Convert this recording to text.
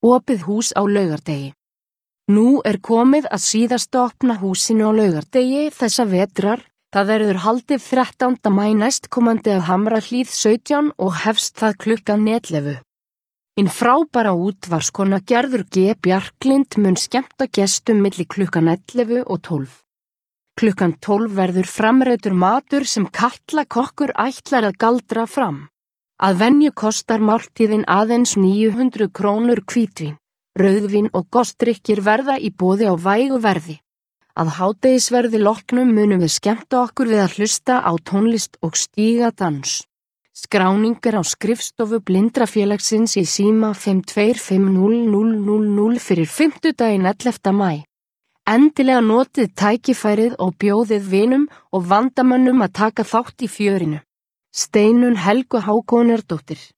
Opið hús á laugardegi. Nú komið að síðasta opna húsinu á laugardegi þessa vetrar. Það verður haldið 13. maí næstkomandi að Hamrahlíð 17 og hefst það klukkan 11. Hinn frábæra útvarskona Gerður G. Bjarklind mun skemmta gestum milli klukkan 11 og 12. Klukkan 12 verður framreiddur matur sem Katla kokkur ætlar að galdra fram. Að venju kostar máltíðin aðeins 900 krónur hvítvín, rauðvín og gostdrykkir verða í boði á vægu verði. Að hádegisverði loknum munum við skemmta okkur við að hlusta á tónlist og stíga dans. Skráningar á skrifstofu Blindrafélagsins í síma 525000 fyrir 50. 11. maí. Endilega notið tækifærið og bjóðið vinum og vandamönnum að taka þátt í fjörinu. Steinunn Helgu Hákonardóttir.